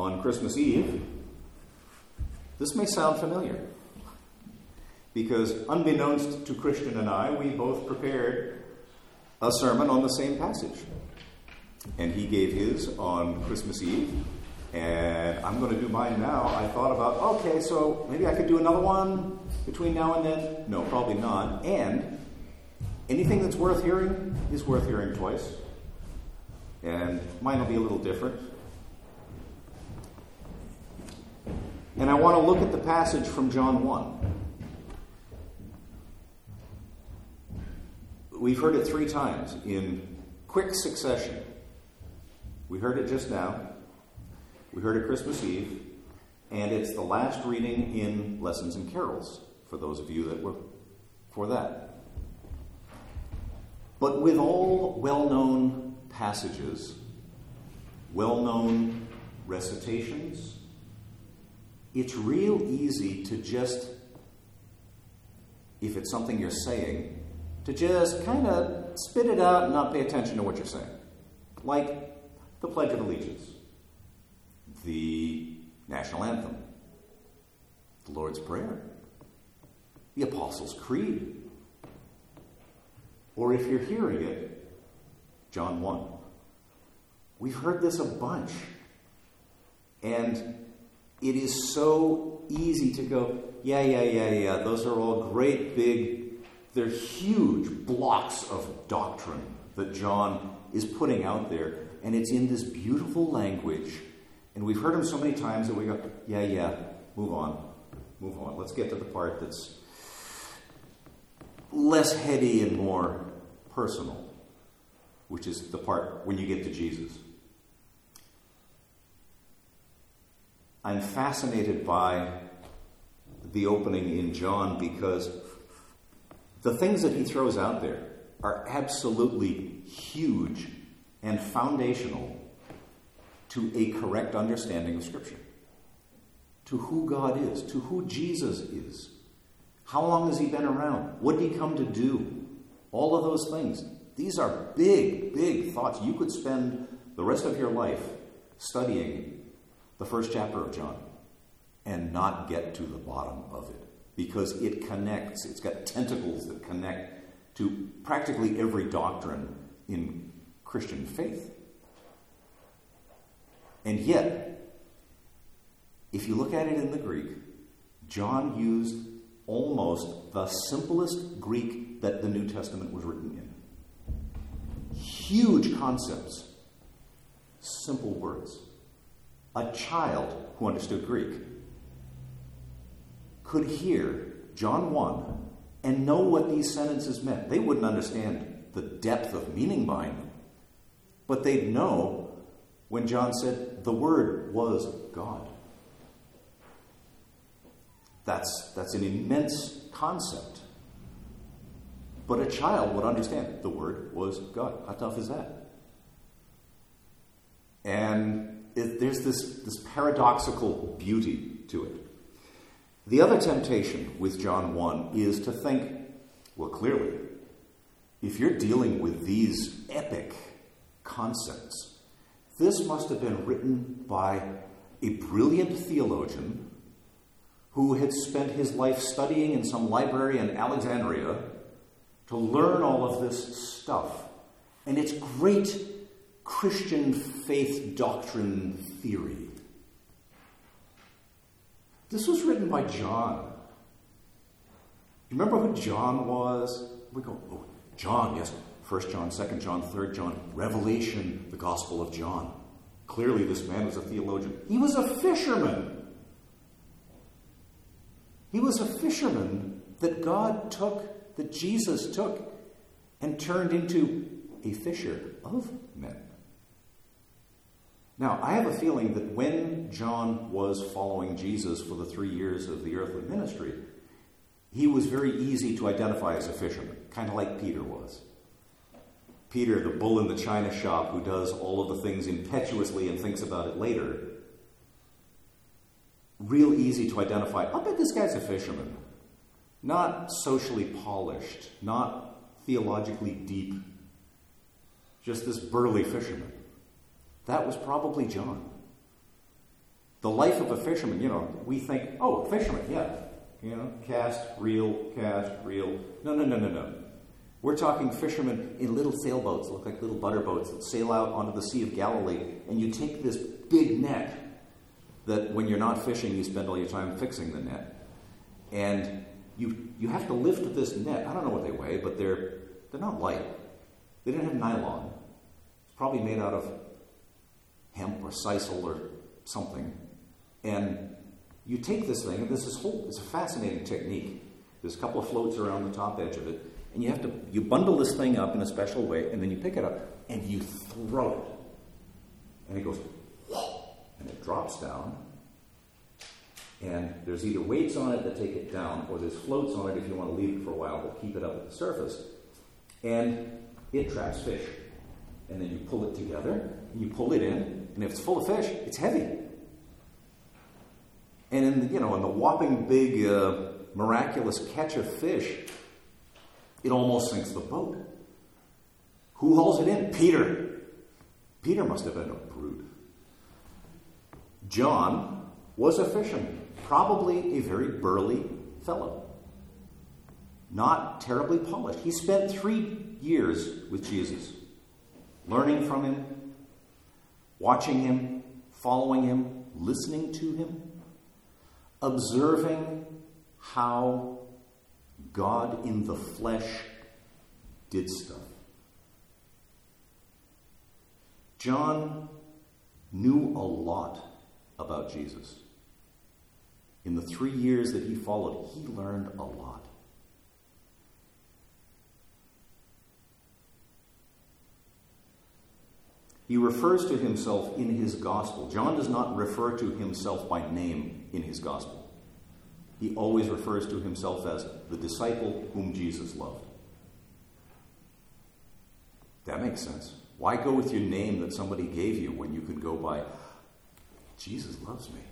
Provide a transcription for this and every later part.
on Christmas Eve, this may sound familiar. Because unbeknownst to Christian and I, we both prepared a sermon on the same passage. And he gave his on Christmas Eve, and I'm going to do mine now. I thought about, okay, so maybe I could do another one between now and then. No, probably not. And anything that's worth hearing is worth hearing twice. And mine will be a little different. And I want to look at the passage from John 1. We've heard it 3 times in quick succession. We heard it just now. We heard it Christmas Eve. And it's the last reading in Lessons and Carols, for those of you that were for that. But with all well-known passages, well-known recitations, it's real easy to just, if it's something you're saying, to just kind of spit it out and not pay attention to what you're saying. Like the Pledge of Allegiance, the National Anthem, the Lord's Prayer, the Apostles' Creed, or if you're hearing it, John 1. We've heard this a bunch. And it is so easy to go, yeah, those are all great big, they're huge blocks of doctrine that John is putting out there. And it's in this beautiful language. And we've heard him so many times that we go, yeah, move on. Let's get to the part that's less heady and more personal, which is the part when you get to Jesus. I'm fascinated by the opening in John because the things that he throws out there are absolutely huge and foundational to a correct understanding of Scripture, to who God is, to who Jesus is. How long has he been around? What did he come to do? All of those things. These are big, big thoughts. You could spend the rest of your life studying the first chapter of John and not get to the bottom of it because it connects. It's got tentacles that connect to practically every doctrine in Christian faith. And yet, if you look at it in the Greek, John used almost the simplest Greek that the New Testament was written in. Huge concepts, simple words. A child who understood Greek could hear John 1 and know what these sentences meant. They wouldn't understand the depth of meaning behind them, but they'd know when John said the Word was God. That's an immense concept. But a child would understand the Word was God. How tough is that? And there's this paradoxical beauty to it. The other temptation with John 1 is to think, well, clearly, if you're dealing with these epic concepts, this must have been written by a brilliant theologian who had spent his life studying in some library in Alexandria to learn all of this stuff. And it's great Christian faith doctrine theory. This was written by John. You remember who John was? We go, oh, John, yes. 1 John, 2 John, 3 John, Revelation, the Gospel of John. Clearly this man was a theologian. He was a fisherman. He was a fisherman that God took, that Jesus took, and turned into a fisher of men. Now, I have a feeling that when John was following Jesus for the 3 years of the earthly ministry, he was very easy to identify as a fisherman, kind of like Peter was. Peter, the bull in the china shop who does all of the things impetuously and thinks about it later, real easy to identify. I'll bet this guy's a fisherman. Not socially polished, not theologically deep, just this burly fisherman. That was probably John. The life of a fisherman, we think, oh, fisherman, yeah. Cast, reel. No. We're talking fishermen in little sailboats, look like little butter boats that sail out onto the Sea of Galilee, and you take this big net that when you're not fishing, you spend all your time fixing the net. And you have to lift this net. I don't know what they weigh, but they're not light. They didn't have nylon. It's probably made out of hemp or sisal or something. And you take this thing, and it's a fascinating technique. There's a couple of floats around the top edge of it, and you bundle this thing up in a special way, and then you pick it up, and you throw it. And it goes, whoa, and it drops down. And there's either weights on it that take it down, or there's floats on it if you want to leave it for a while that keep it up at the surface. And it traps fish. And then you pull it together, and you pull it in, and if it's full of fish, it's heavy. And in the whopping big, miraculous catch of fish, it almost sinks the boat. Who hauls it in? Peter. Peter must have been a brute. John was a fisherman, probably a very burly fellow, not terribly polished. He spent 3 years with Jesus, learning from him, watching him, following him, listening to him, observing how God in the flesh did stuff. John knew a lot about Jesus. In the 3 years that he followed, he learned a lot. He refers to himself in his gospel. John does not refer to himself by name in his gospel. He always refers to himself as the disciple whom Jesus loved. That makes sense. Why go with your name that somebody gave you when you could go by, Jesus loves me?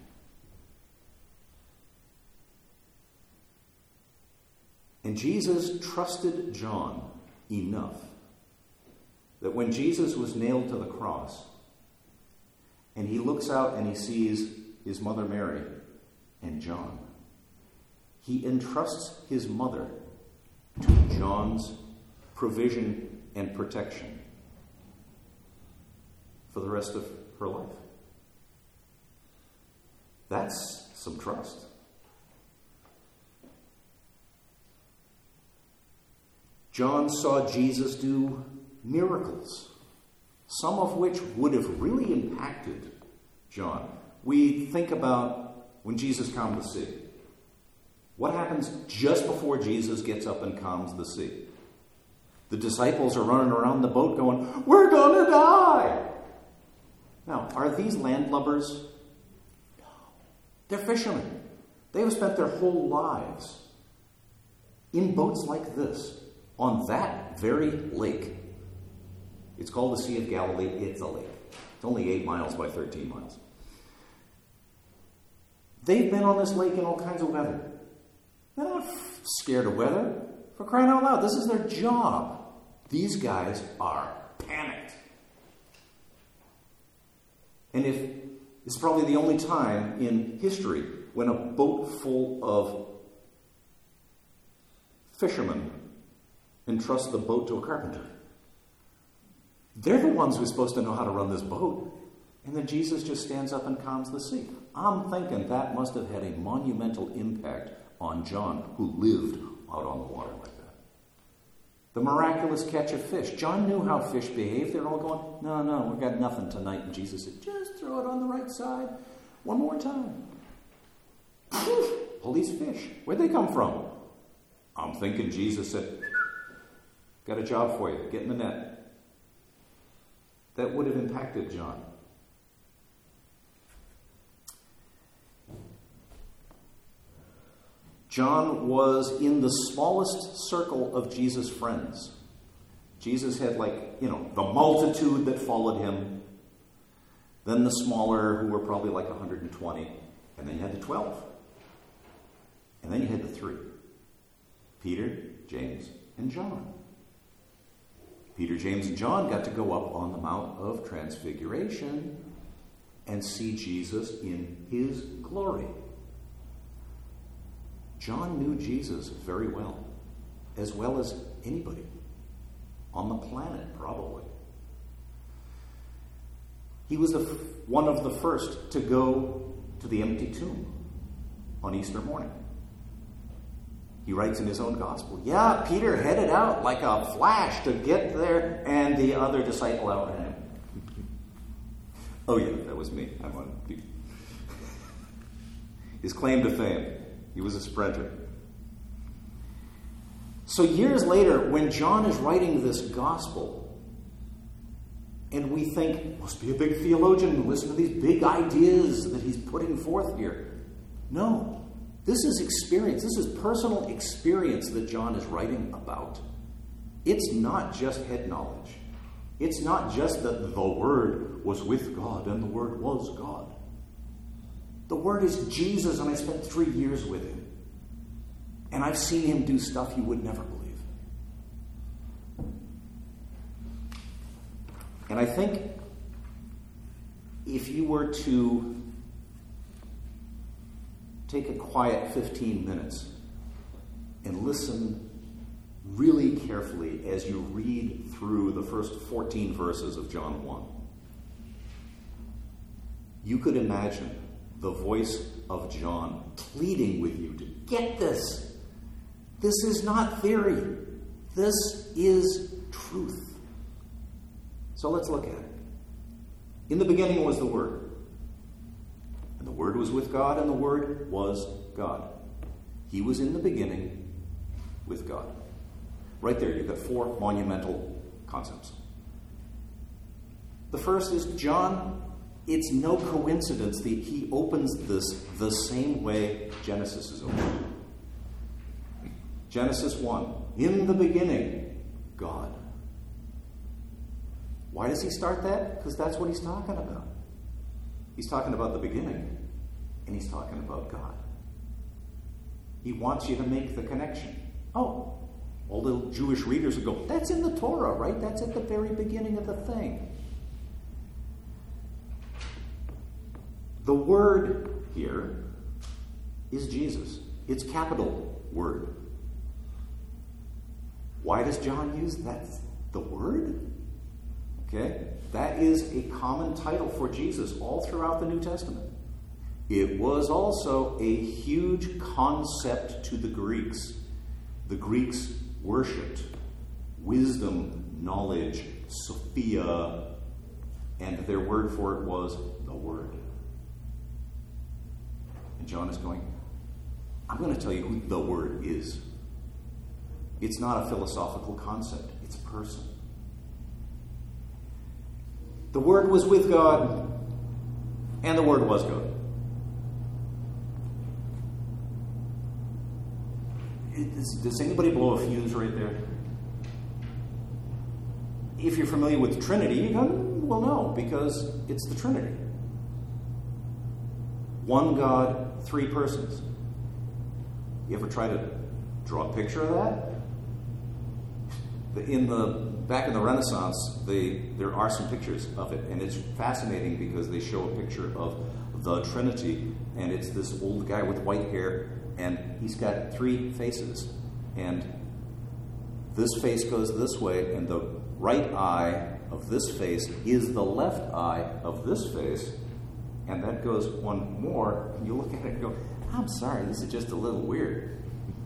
And Jesus trusted John enough that when Jesus was nailed to the cross, and he looks out and he sees his mother Mary and John, he entrusts his mother to John's provision and protection for the rest of her life. That's some trust. John saw Jesus do miracles, some of which would have really impacted John. We think about when Jesus calmed the sea. What happens just before Jesus gets up and calms the sea? The disciples are running around the boat going, we're going to die! Now, are these landlubbers? No. They're fishermen. They have spent their whole lives in boats like this, on that very lake. It's called the Sea of Galilee. It's a lake. It's only 8 miles by 13 miles. They've been on this lake in all kinds of weather. They're not scared of weather. For crying out loud, this is their job. These guys are panicked. And if it's probably the only time in history when a boat full of fishermen entrusts the boat to a carpenter. They're the ones who are supposed to know how to run this boat. And then Jesus just stands up and calms the sea. I'm thinking that must have had a monumental impact on John, who lived out on the water like that. The miraculous catch of fish. John knew how fish behave. They're all going, no, we've got nothing tonight. And Jesus said, just throw it on the right side. One more time. All these fish. Where'd they come from? I'm thinking Jesus said, got a job for you. Get in the net. That would have impacted John. John was in the smallest circle of Jesus' friends. Jesus had the multitude that followed him, then the smaller who were probably 120, and then you had the 12. And then you had the 3. Peter, James, and John. Peter, James, and John got to go up on the Mount of Transfiguration. and see Jesus in his glory. John knew Jesus very well as anybody on the planet, probably. He was one of the first to go to the empty tomb on Easter morning. He writes in his own gospel, yeah, Peter headed out like a flash to get there, and the other disciple outran him. Oh yeah, that was me. I'm on his claim to fame. He was a sprinter. So years later, when John is writing this gospel, and we think, must be a big theologian, listen to these big ideas that he's putting forth here. No, this is experience. This is personal experience that John is writing about. It's not just head knowledge. It's not just that the Word was with God and the Word was God. The Word is Jesus, and I spent 3 years with him. And I've seen him do stuff you would never believe. And I think if you were to take a quiet 15 minutes and listen really carefully as you read through the first 14 verses of John 1, you could imagine the voice of John pleading with you to get this. This is not theory. This is truth. So let's look at it. In the beginning was the Word. And the Word was with God, and the Word was God. He was in the beginning with God. Right there, you've got 4 monumental concepts. The first is John. It's no coincidence that he opens this the same way Genesis is opened. Genesis 1, in the beginning, God. Why does he start that? Because that's what he's talking about. He's talking about the beginning, and he's talking about God. He wants you to make the connection. Oh, all the Jewish readers would go, that's in the Torah, right? That's at the very beginning of the thing. The word here is Jesus. It's capital Word. Why does John use that? The Word? Okay, that is a common title for Jesus all throughout the New Testament. It was also a huge concept to the Greeks. The Greeks worshipped wisdom, knowledge, Sophia, and their word for it was the Word. And John is going, I'm going to tell you who the Word is. It's not a philosophical concept. It's a person. The Word was with God, and the Word was God. Does anybody blow a fuse right there? If you're familiar with the Trinity, you go, well, no, because it's the Trinity. One God, 3 persons. You ever try to draw a picture of that? Back in the Renaissance, there are some pictures of it, and it's fascinating because they show a picture of the Trinity, and it's this old guy with white hair, and he's got 3 faces, and this face goes this way, and the right eye of this face is the left eye of this face, and that goes one more, and you look at it and go, I'm sorry, this is just a little weird.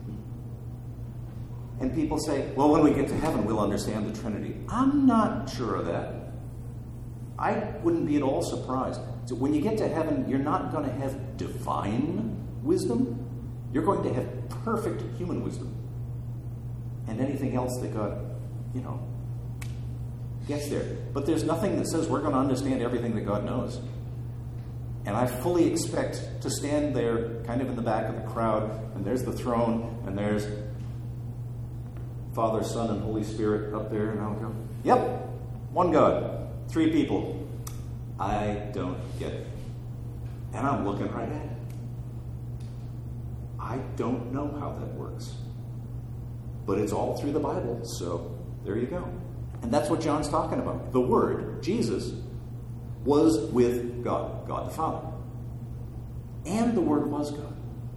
And people say, well, when we get to heaven, we'll understand the Trinity. I'm not sure of that. I wouldn't be at all surprised. So when you get to heaven, you're not going to have divine wisdom. You're going to have perfect human wisdom. And anything else that God, gets there. But there's nothing that says we're going to understand everything that God knows. And I fully expect to stand there kind of in the back of the crowd, and there's the throne, and there's Father, Son, and Holy Spirit up there, and I'll go, yep, one God, 3 people. I don't get it. And I'm looking right at it. I don't know how that works. But it's all through the Bible, so there you go. And that's what John's talking about. The Word, Jesus, was with God, God the Father. And the Word was God.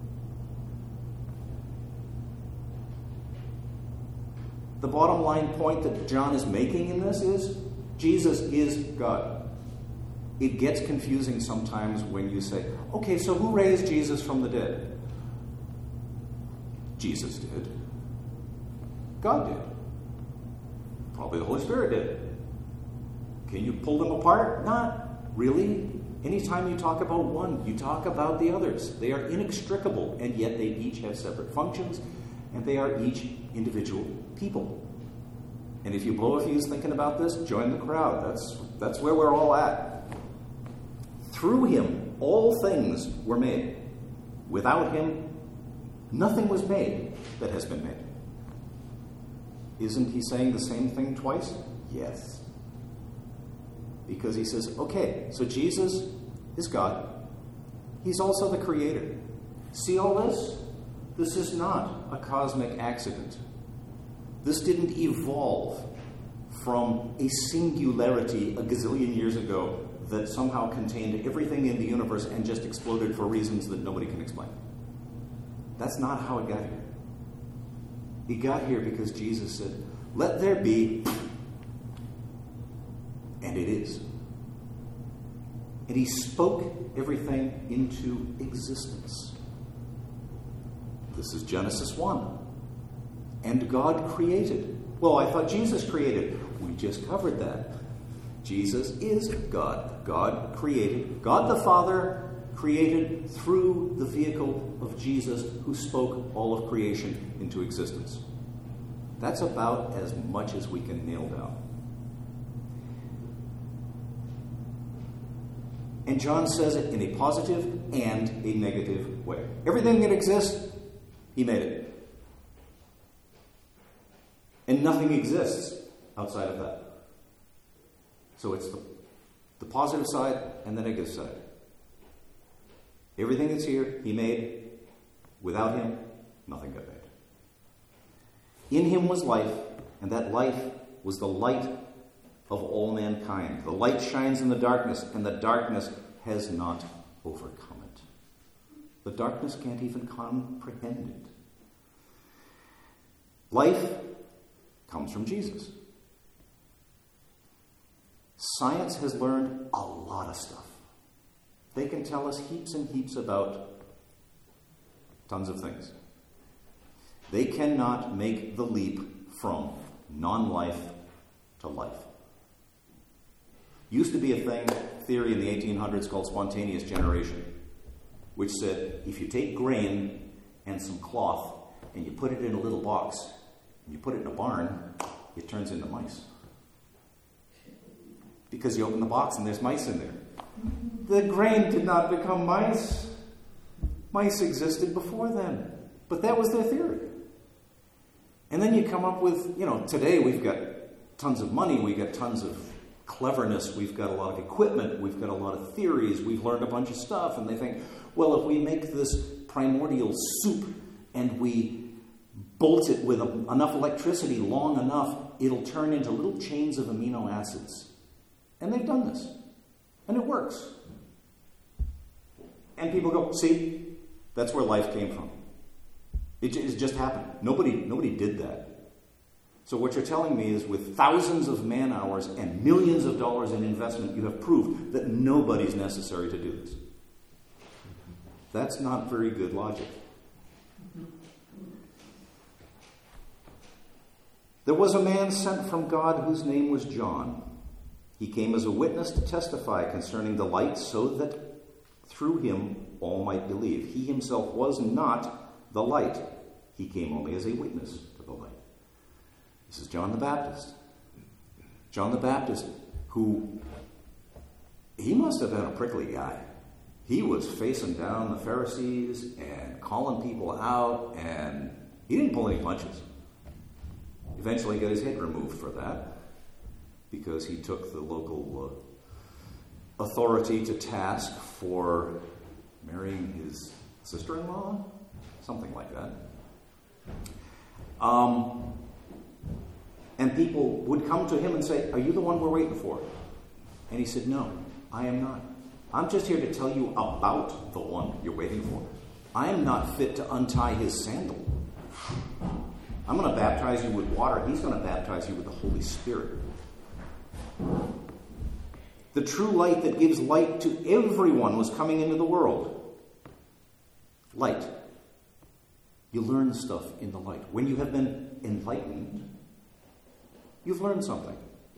The bottom line point that John is making in this is Jesus is God. It gets confusing sometimes when you say, okay, so who raised Jesus from the dead? Jesus did. God did. Probably the Holy Spirit did. Can you pull them apart? Not really. Anytime you talk about one, you talk about the others. They are inextricable, and yet they each have separate functions, and they are each individual people. And if you blow a fuse thinking about this, join the crowd. That's where we're all at. Through him, all things were made. Without him, nothing was made that has been made. Isn't he saying the same thing twice? Yes. Because he says, okay, so Jesus is God. He's also the creator. See all this? This is not a cosmic accident. This didn't evolve from a singularity a gazillion years ago that somehow contained everything in the universe and just exploded for reasons that nobody can explain. That's not how it got here. It got here because Jesus said, let there be, and it is. And he spoke everything into existence. This is Genesis 1. And God created. Well, I thought Jesus created. We just covered that. Jesus is God. God created. God the Father created through the vehicle of Jesus, who spoke all of creation into existence. That's about as much as we can nail down. And John says it in a positive and a negative way. Everything that exists, he made it. And nothing exists outside of that. So it's the positive side and the negative side. Everything that's here, he made. Without him, nothing got made. In him was life, and that life was the light of all mankind. The light shines in the darkness, and the darkness has not overcome it. The darkness can't even comprehend it. Life comes from Jesus. Science has learned a lot of stuff. They can tell us heaps and heaps about tons of things. They cannot make the leap from non-life to life. Used to be a theory in the 1800s called spontaneous generation, which said if you take grain and some cloth and you put it in a little box and you put it in a barn, it turns into mice. Because you open the box and there's mice in there. The grain did not become mice. Mice existed before then. But that was their theory. And then you come up with, today we've got tons of money, we've got tons of cleverness, we've got a lot of equipment, we've got a lot of theories, we've learned a bunch of stuff, and they think, well, if we make this primordial soup and we bolt it with enough electricity long enough, it'll turn into little chains of amino acids. And they've done this. And it works. And people go, see, that's where life came from. It just happened. Nobody did that. So what you're telling me is with thousands of man hours and millions of dollars in investment, you have proved that nobody's necessary to do this. That's not very good logic. There was a man sent from God whose name was John. He came as a witness to testify concerning the light so that through him all might believe. He himself was not the light. He came only as a witness to the light. This is John the Baptist. John the Baptist, who, he must have been a prickly guy. He was facing down the Pharisees and calling people out, and he didn't pull any punches. Eventually got his head removed for that, because he took the local authority to task for marrying his sister-in-law, something like that. And people would come to him and say, are you the one we're waiting for? And he said, no. I am not. I'm just here to tell you about the one you're waiting for. I am not fit to untie his sandal. I'm going to baptize you with water. He's going to baptize you with the Holy Spirit. The true light that gives light to everyone was coming into the world. Light. You learn stuff in the light. When you have been enlightened, you've learned something.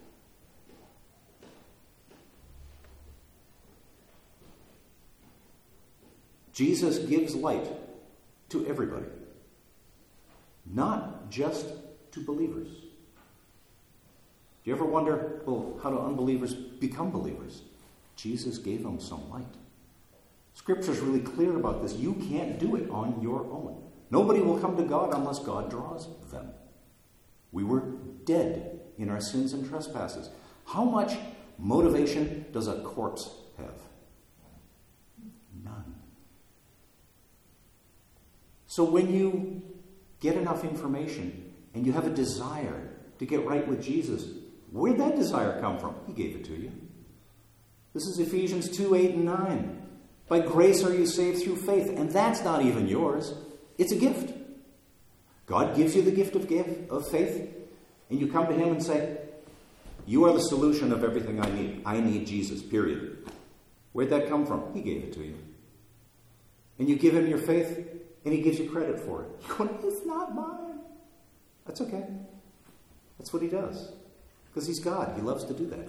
Jesus gives light to everybody, not just to believers. Do you ever wonder, well, how do unbelievers become believers? Jesus gave them some light. Scripture's really clear about this. You can't do it on your own. Nobody will come to God unless God draws them. We were dead in our sins and trespasses. How much motivation does a corpse have? None. So when you get enough information and you have a desire to get right with Jesus, where'd that desire come from? He gave it to you. This is Ephesians 2, 8 and 9. By grace are you saved through faith, and that's not even yours. It's a gift. God gives you the gift of faith, and you come to him and say, you are the solution of everything I need. I need Jesus, period. Where'd that come from? He gave it to you. And you give him your faith, and he gives you credit for it. You're going, it's not mine. That's okay. That's what he does. Because he's God. He loves to do that.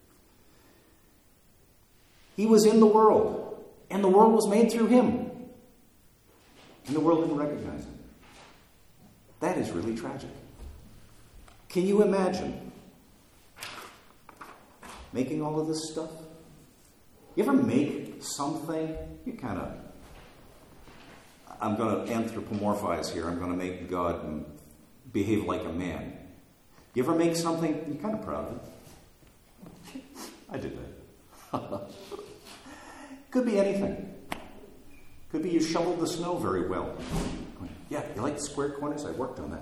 He was in the world, and the world was made through him. And the world didn't recognize him. That is really tragic. Can you imagine making all of this stuff? You ever make something? You kind of... I'm going to anthropomorphize here. I'm going to make God behave like a man. You ever make something, you're kind of proud of it. I did that. Could be anything. Could be you shoveled the snow very well. Yeah, you like the square corners? I worked on that.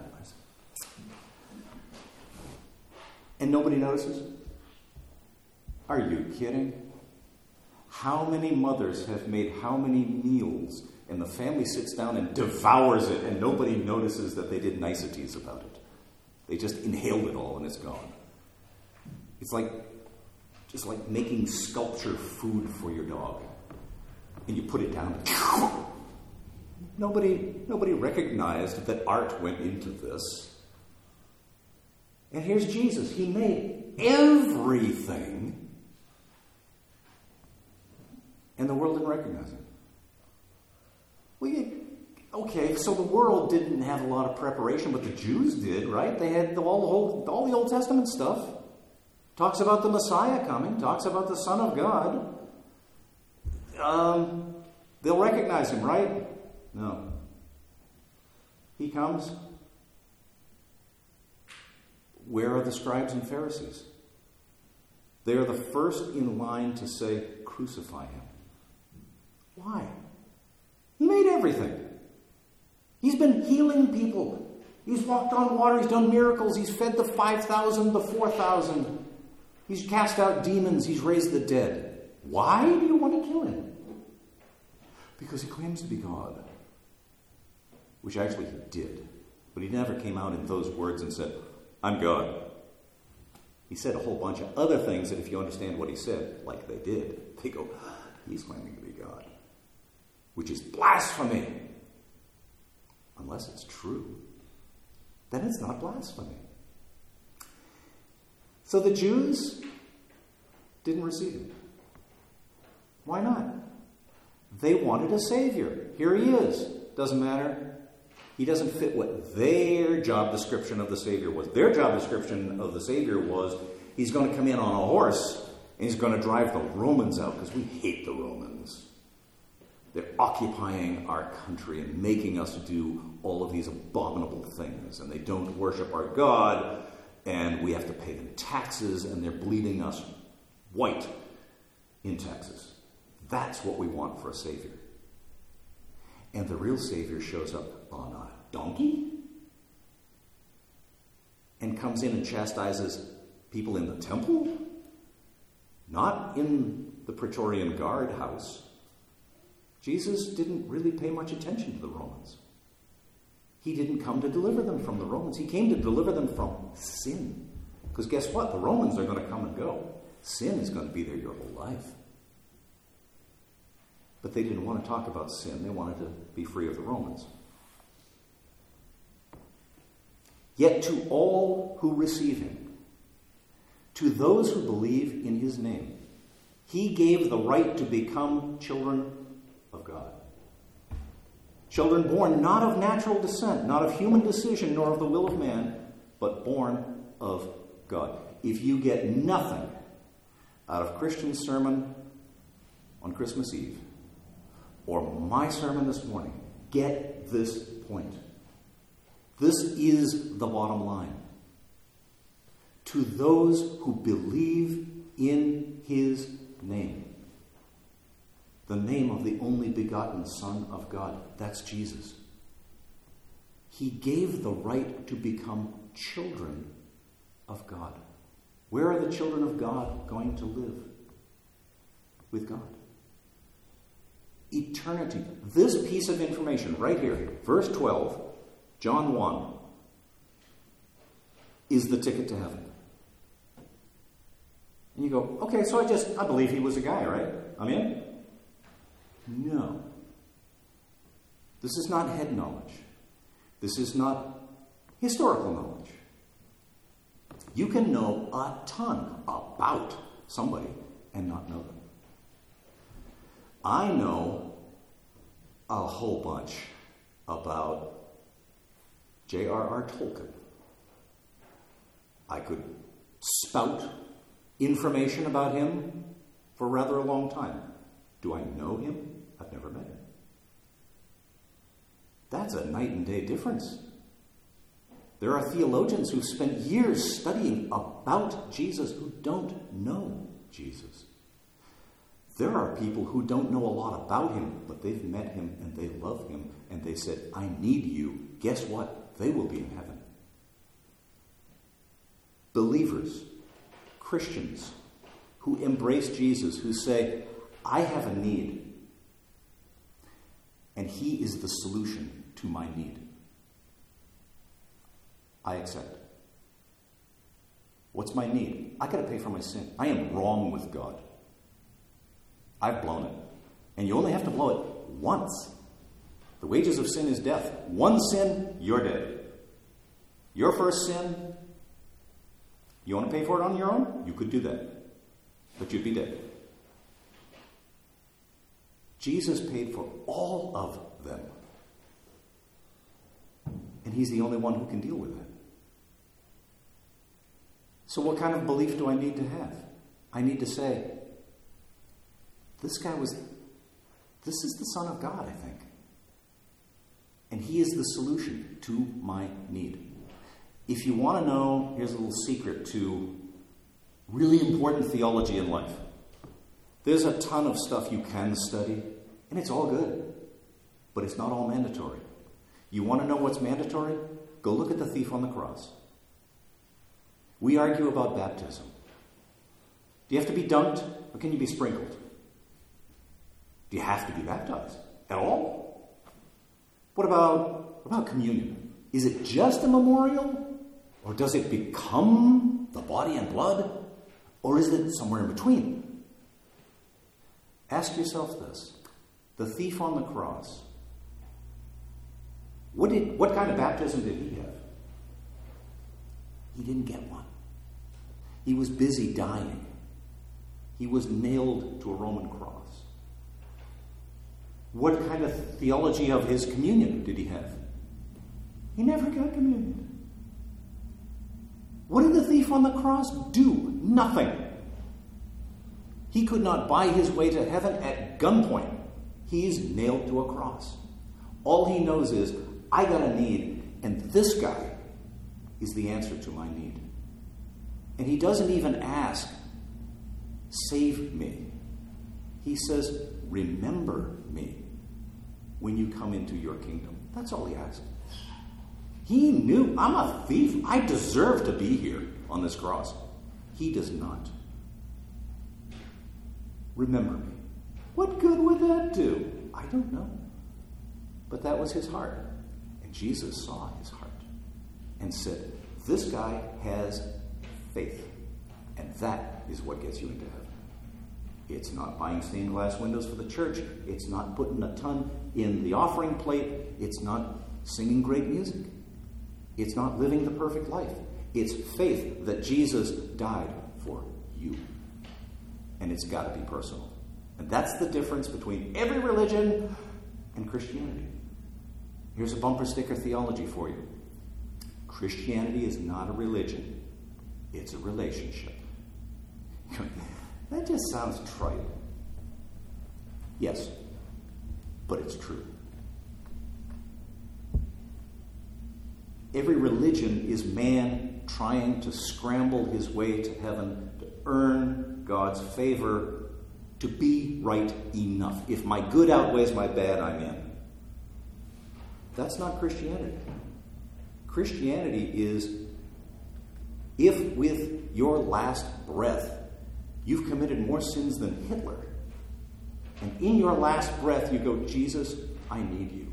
And nobody notices? Are you kidding? How many mothers have made how many meals and the family sits down and devours it and nobody notices that they did niceties about it? They just inhaled it all and it's gone. It's just like making sculpture food for your dog. And you put it down and nobody recognized that art went into this. And here's Jesus. He made everything. And the world didn't recognize him. Okay, so the world didn't have a lot of preparation, but the Jews did, right? They had all the Old Testament stuff. Talks about the Messiah coming. Talks about the Son of God. They'll recognize him, right? No. He comes. Where are the scribes and Pharisees? They are the first in line to say, crucify him. Why? He made everything. He's been healing people. He's walked on water. He's done miracles. He's fed the 5,000, the 4,000. He's cast out demons. He's raised the dead. Why do you want to kill him? Because he claims to be God. Which actually he did. But he never came out in those words and said, I'm God. He said a whole bunch of other things that if you understand what he said, like they did, they go, he's claiming to be God. Which is blasphemy. Unless it's true. Then it's not blasphemy. So the Jews didn't receive him. Why not? They wanted a savior. Here he is. Doesn't matter. He doesn't fit what their job description of the savior was. Their job description of the savior was he's going to come in on a horse and he's going to drive the Romans out because we hate the Romans. They're occupying our country and making us do all of these abominable things. And they don't worship our God. And we have to pay them taxes. And they're bleeding us white in taxes. That's what we want for a savior. And the real savior shows up on a donkey. And comes in and chastises people in the temple. Not in the Praetorian Guard house, Jesus didn't really pay much attention to the Romans. He didn't come to deliver them from the Romans. He came to deliver them from sin. Because guess what? The Romans are going to come and go. Sin is going to be there your whole life. But they didn't want to talk about sin. They wanted to be free of the Romans. Yet to all who receive him, to those who believe in his name, he gave the right to become children of God. Children born not of natural descent, not of human decision, nor of the will of man, but born of God. If you get nothing out of Christian's sermon on Christmas Eve, or my sermon this morning, get this point. This is the bottom line. To those who believe in his name, the name of the only begotten Son of God, that's Jesus. He gave the right to become children of God. Where are the children of God going to live? With God. Eternity. This piece of information right here, verse 12, John 1, is the ticket to heaven. And you go, okay, so I believe he was a guy, right? I'm in? No. This is not head knowledge. This is not historical knowledge. You can know a ton about somebody and not know them. I know a whole bunch about J.R.R. Tolkien. I could spout information about him for rather a long time. Do I know him? I've never met him. That's a night and day difference. There are theologians who've spent years studying about Jesus who don't know Jesus. There are people who don't know a lot about him, but they've met him and they love him, and they said, I need you. Guess what? They will be in heaven. Believers, Christians, who embrace Jesus, who say, I have a need, and he is the solution to my need. I accept. What's my need? I got to pay for my sin. I am wrong with God. I've blown it. And you only have to blow it once. The wages of sin is death. One sin, you're dead. Your first sin, you want to pay for it on your own? You could do that. But you'd be dead. Jesus paid for all of them. And he's the only one who can deal with that. So what kind of belief do I need to have? I need to say, this is the Son of God, I think. And he is the solution to my need. If you want to know, here's a little secret to really important theology in life. There's a ton of stuff you can study, and it's all good. But it's not all mandatory. You want to know what's mandatory? Go look at the thief on the cross. We argue about baptism. Do you have to be dunked, or can you be sprinkled? Do you have to be baptized at all? What about communion? Is it just a memorial? Or does it become the body and blood? Or is it somewhere in between? Ask yourself this. The thief on the cross, what kind of baptism did he have? He didn't get one. He was busy dying. He was nailed to a Roman cross. What kind of theology of his communion did he have? He never got communion. What did the thief on the cross do? Nothing. He could not buy his way to heaven at gunpoint. He's nailed to a cross. All he knows is, I got a need, and this guy is the answer to my need. And he doesn't even ask, save me. He says, remember me when you come into your kingdom. That's all he asked. He knew, I'm a thief. I deserve to be here on this cross. He does not. remember me. What good would that do? I don't know. But that was his heart. And Jesus saw his heart and said, this guy has faith. And that is what gets you into heaven. It's not buying stained glass windows for the church. It's not putting a ton in the offering plate. It's not singing great music. It's not living the perfect life. It's faith that Jesus died for you. And it's got to be personal. And that's the difference between every religion and Christianity. Here's a bumper sticker theology for you. Christianity is not a religion. It's a relationship. That just sounds trite. Yes, but it's true. Every religion is man trying to scramble his way to heaven, to earn God's favor, to be right enough. If my good outweighs my bad, I'm in. That's not Christianity. Christianity is, if with your last breath you've committed more sins than Hitler, and in your last breath you go, Jesus, I need you.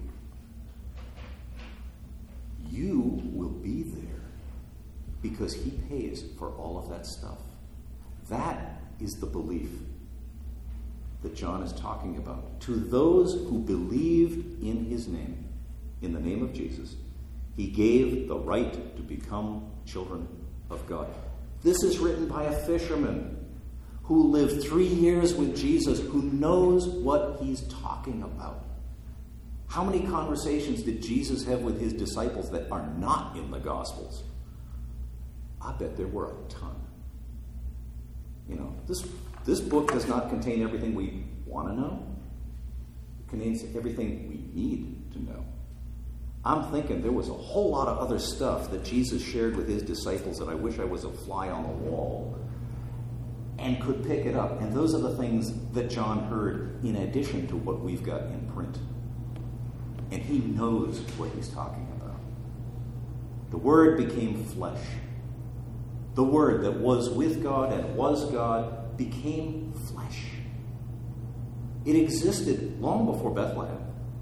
You will be there because he pays for all of that stuff. That is the belief that John is talking about. To those who believed in his name, in the name of Jesus, he gave the right to become children of God. This is written by a fisherman who lived 3 years with Jesus, who knows what he's talking about. How many conversations did Jesus have with his disciples that are not in the Gospels? I bet there were a ton. You know, this book does not contain everything we want to know. It contains everything we need to know. I'm thinking there was a whole lot of other stuff that Jesus shared with his disciples that I wish I was a fly on the wall and could pick it up. And those are the things that John heard in addition to what we've got in print. And he knows what he's talking about. The Word became flesh. The Word that was with God and was God became flesh. It existed long before Bethlehem.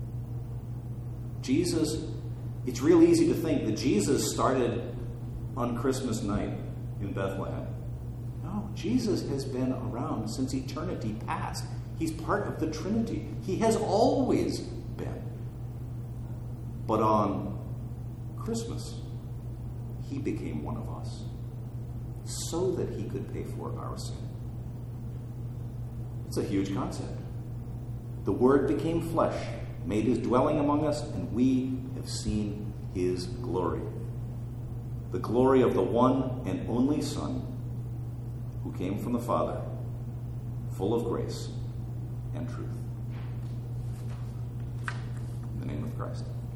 Jesus, it's real easy to think that Jesus started on Christmas night in Bethlehem. No, Jesus has been around since eternity past. He's part of the Trinity. He has always been. But on Christmas, he became one of us so that he could pay for our sin. It's a huge concept. The Word became flesh, made his dwelling among us, and we have seen his glory. The glory of the one and only Son who came from the Father, full of grace and truth. In the name of Christ.